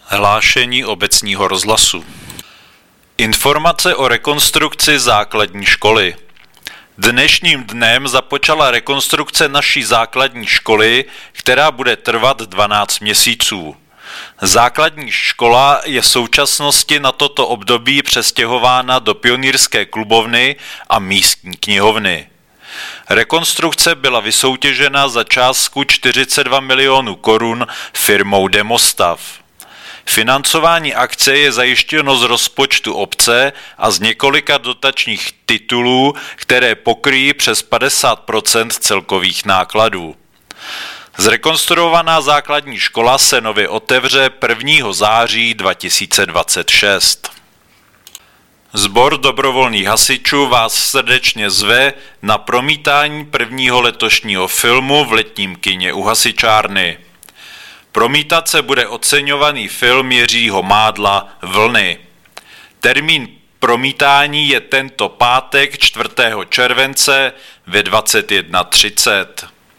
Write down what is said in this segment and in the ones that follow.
Hlášení obecního rozhlasu. Informace o rekonstrukci základní školy. Dnešním dnem započala rekonstrukce naší základní školy, která bude trvat 12 měsíců. Základní škola je v současnosti na toto období přestěhována do Pionýrské klubovny a místní knihovny. Rekonstrukce byla vysoutěžena za částku 42 milionů korun firmou Demostav. Financování akce je zajištěno z rozpočtu obce a z několika dotačních titulů, které pokryjí přes 50% celkových nákladů. Zrekonstruovaná základní škola se nově otevře 1. září 2026. Sbor dobrovolných hasičů vás srdečně zve na promítání prvního letošního filmu v letním kině u hasičárny. Promítat se bude oceňovaný film Jiřího Mádla Vlny. Termín promítání je tento pátek 4. července ve 21:30.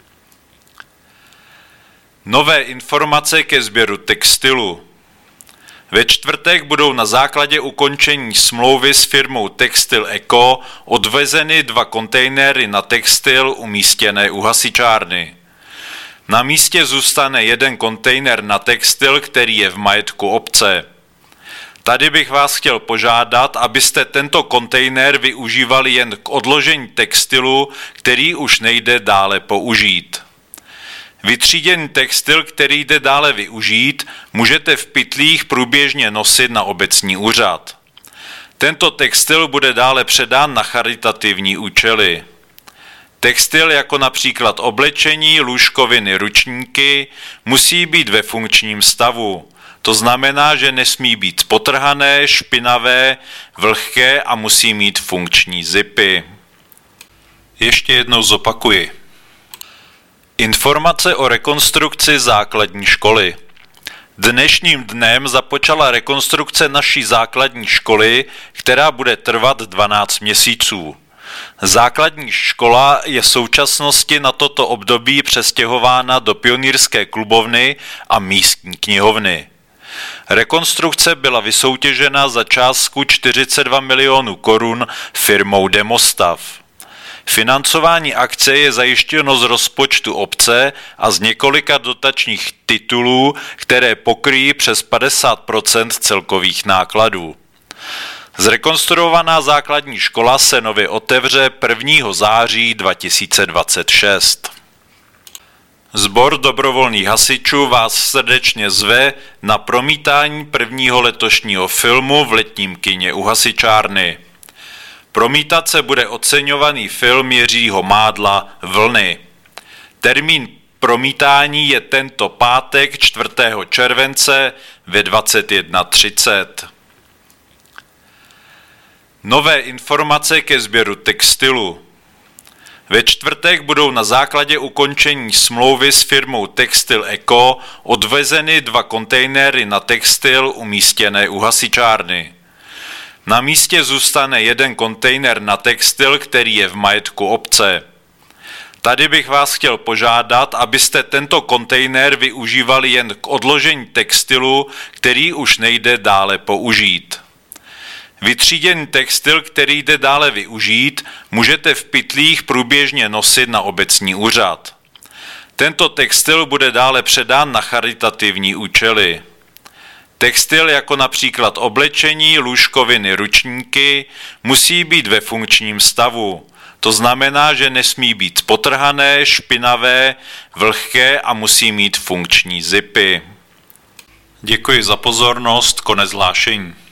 Nové informace ke sběru textilu. Ve čtvrtek budou na základě ukončení smlouvy s firmou Textil Eco odvezeny 2 kontejnery na textil umístěné u hasičárny. Na místě zůstane 1 kontejner na textil, který je v majetku obce. Tady bych vás chtěl požádat, abyste tento kontejner využívali jen k odložení textilu, který už nejde dále použít. Vytříděný textil, který jde dále využít, můžete v pytlích průběžně nosit na obecní úřad. Tento textil bude dále předán na charitativní účely. Textil jako například oblečení, lůžkoviny, ručníky musí být ve funkčním stavu. To znamená, že nesmí být potrhané, špinavé, vlhké a musí mít funkční zipy. Ještě jednou zopakuji. Informace o rekonstrukci základní školy. Dnešním dnem započala rekonstrukce naší základní školy, která bude trvat 12 měsíců. Základní škola je v současnosti na toto období přestěhována do Pionýrské klubovny a místní knihovny. Rekonstrukce byla vysoutěžena za částku 42 milionů korun firmou Demostav. Financování akce je zajištěno z rozpočtu obce a z několika dotačních titulů, které pokryjí přes 50% celkových nákladů. Zrekonstruovaná základní škola se nově otevře 1. září 2026. Sbor dobrovolných hasičů vás srdečně zve na promítání prvního letošního filmu v letním kině u hasičárny. Promítat se bude oceňovaný film Jiřího Mádla Vlny. Termín promítání je tento pátek 4. července ve 21:30. Nové informace ke sběru textilu. Ve čtvrtek budou na základě ukončení smlouvy s firmou Textil Eco odvezeny 2 kontejnery na textil umístěné u hasičárny. Na místě zůstane 1 kontejner na textil, který je v majetku obce. Tady bych vás chtěl požádat, abyste tento kontejner využívali jen k odložení textilu, který už nejde dále použít. Vytříděný textil, který jde dále využít, můžete v pytlích průběžně nosit na obecní úřad. Tento textil bude dále předán na charitativní účely. Textil jako například oblečení, lůžkoviny, ručníky musí být ve funkčním stavu. To znamená, že nesmí být potrhané, špinavé, vlhké a musí mít funkční zipy. Děkuji za pozornost, konec hlášení.